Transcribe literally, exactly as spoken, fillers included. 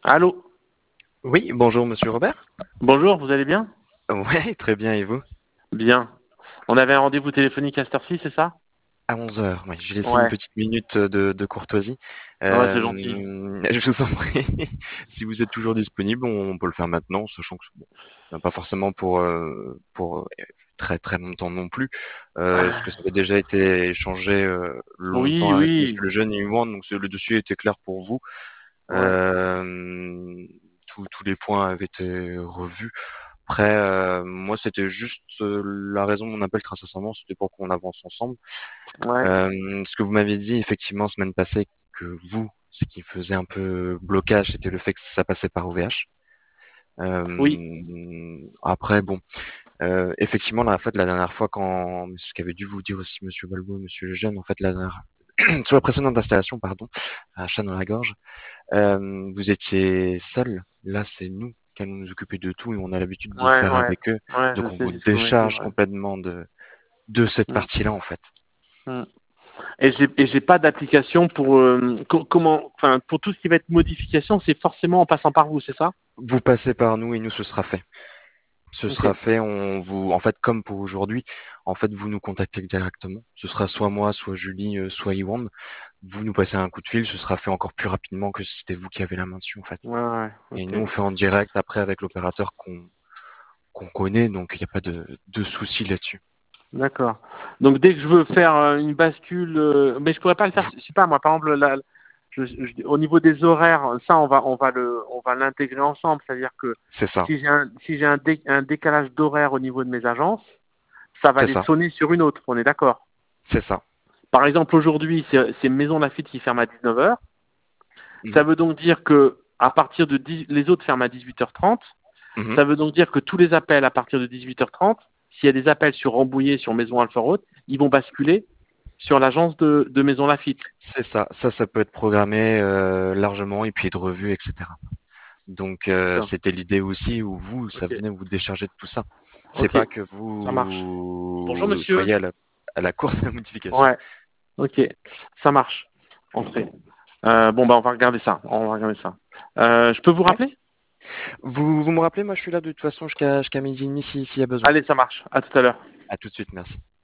Allô? Oui, bonjour Monsieur Robert. Bonjour, vous allez bien? Ouais, très bien, et vous? Bien. On avait un rendez-vous téléphonique à cette heure-ci, c'est ça? À onze heures, oui, j'ai laissé une Ouais, petite minute de, de courtoisie. ouais, Euh, c'est gentil. je vous en prie, si vous êtes toujours disponible, on peut le faire maintenant, sachant que bon, euh, pas forcément pour euh, pour euh, très très longtemps non plus, euh, parce que ça avait déjà été échangé euh, Oui, longtemps avec oui, Monsieur Lejeune et Yuan, donc c'est- le dossier était clair pour vous. ouais, Euh, tous tous les points avaient été revus. Après, euh, moi, c'était juste euh, la raison de mon appel très sincèrement, c'était pour qu'on avance ensemble. ouais, Euh, ce que vous m'avez dit effectivement semaine passée, que vous, ce qui faisait un peu blocage, c'était le fait que ça passait par O V H. oui, Euh, après, bon, euh, effectivement, la, en fait, la dernière fois, quand ce qu'avait dû vous dire aussi Monsieur Balbo, Monsieur Lejeune, en fait, la dernière, sur la précédente installation, pardon, à chat dans la gorge, euh, vous étiez seul. Là, c'est nous qui allons nous occuper de tout et on a l'habitude de ouais, faire ouais, avec eux. ouais, je Donc, on sais, vous c'est ce que vous m'avez dit, décharge ouais. complètement de de cette Mm, partie-là, en fait. mm. Et j'ai et j'ai pas d'application pour euh, co- comment, enfin, pour tout ce qui va être modification, c'est forcément en passant par vous, c'est ça? Vous passez par nous et nous, ce sera fait. Ce Ok, sera fait. On vous, en fait, comme pour aujourd'hui, en fait, vous nous contactez directement. Ce sera soit moi, soit Julie, euh, soit Iwan. Vous nous passez un coup de fil. Ce sera fait encore plus rapidement que si c'était vous qui avez la main dessus, en fait. ouais, ouais, Et ok, nous, on fait en direct après avec l'opérateur qu'on qu'on connaît, donc il n'y a pas de, de souci là-dessus. d'accord. Donc dès que je veux faire euh, une bascule, euh, mais je pourrais pas le faire, Vous- je sais pas moi, par exemple, la, je- je- au niveau des horaires, ça on va on va le on va l'intégrer ensemble, c'est-à-dire que C'est ça, si j'ai un si j'ai un, dé- un décalage d'horaire au niveau de mes agences, ça va c'est les ça, sonner sur une autre, on est d'accord. c'est ça. Par exemple aujourd'hui c'est c'est Maison Lafitte qui ferme à dix-neuf heures, ça Mhm, veut donc dire que à partir de dix les autres ferment à dix-huit heures trente, mhm. ça veut donc dire que tous les appels à partir de dix-huit heures trente, s'il y a des appels sur Rambouillet, sur Maison Alpha Road, ils vont basculer sur l'agence de, de Maison Lafitte. C'est ça. Ça, ça peut être programmé euh, largement et puis de revue, et cetera. Donc euh, D'accord. c'était l'idée aussi où vous, ça Ok. venait vous décharger de tout ça. C'est Ok. pas que Ça marche. Bonjour vous monsieur. soyez à la, à la course à la modification. Ouais. Ok. Ça marche. Entrez. Euh, bon bah on va regarder ça. On va regarder ça. Euh, je peux vous Ouais. rappeler? Vous, vous me rappelez, moi je suis là de toute façon jusqu'à jusqu'à midi et demi si- s'il y a besoin. Allez, ça marche. À tout à l'heure. À tout de suite, merci.